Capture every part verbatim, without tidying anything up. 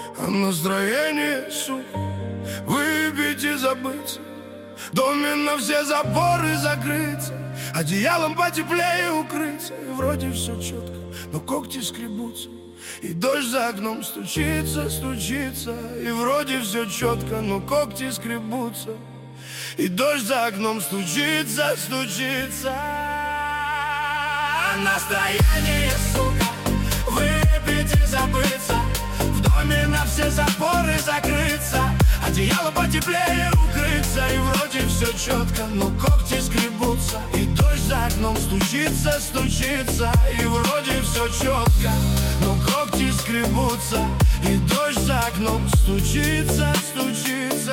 А настроение, сука, выпить и забыться. В доме на все запоры закрыться, одеялом потеплее укрыться. И вроде все четко, но когти скребутся, и дождь за окном стучится, стучится. И вроде все четко, но когти скребутся, и дождь за окном стучится, стучится. А настроение, сука, выпить и забыться. В доме на все запоры закрыться, одеяло потеплее укрыться. И вроде все четко, но когти скребутся, и дождь за окном стучится, стучится. И вроде все четко, но когти скребутся, и дождь за окном стучится, стучится.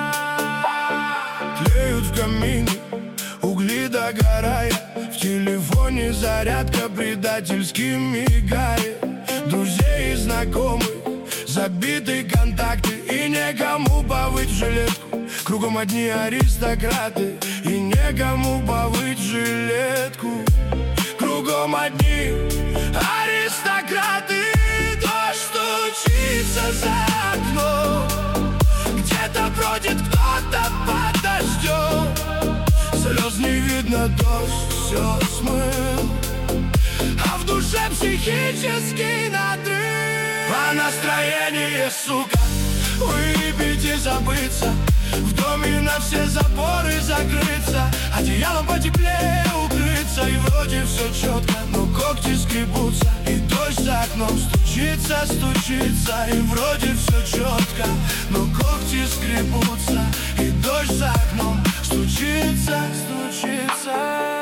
Тлеют в камине угли догорая, в телефоне зарядка предательски мигает. Друзей и знакомых забиты контакты, и некому повыть жилетку. Кругом одни аристократы, и некому повыть жилетку. Кругом одни аристократы. Дождь стучится за окном, где-то бродит кто-то под дождем. Слез не видно, дождь все смыл, а в душе психический надрыв. А настроение, сука, выпить и забыться. В доме на все запоры закрыться, одеялом потеплее укрыться. И вроде все четко, но когти скребутся, и дождь за окном стучится, стучится. И вроде все четко, но когти скребутся, и дождь за окном стучится, стучится.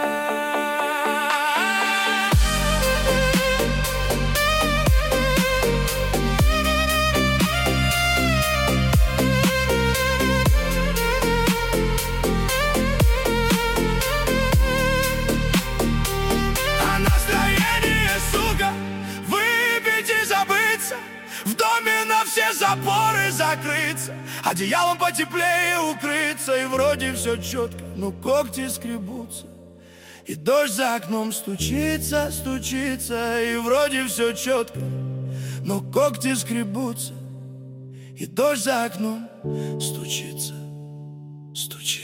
В доме на все запоры закрыться, одеялом потеплее укрыться. И вроде все четко, но когти скребутся, и дождь за окном стучится, стучится. И вроде все четко, но когти скребутся, и дождь за окном стучится, стучится.